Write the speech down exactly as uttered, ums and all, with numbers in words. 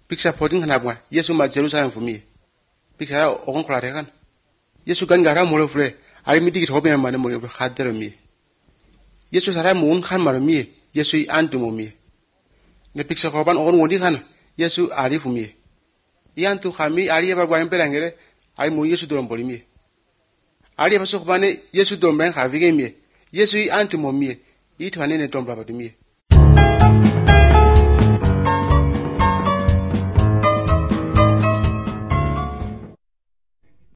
Piksa poding hanabwa, Yesu ma Jerusalem for me. Piksa okon kolarekan. Yesu gan gara molo fre, ari midi git hobe mane molo khadder mi. Yesu sara mun khan mar mi, Yesu antu mo mi. Ne piksa korban okon woni khan, Yesu ari fu mi. Iantu khami ari ebar gwa empelangere, ari mo Yesu dorom boli mi. Ari ebar sokbane Yesu dorom ben khavige mi. Yesu antu mo mi. Itu hanene dorom baba mi.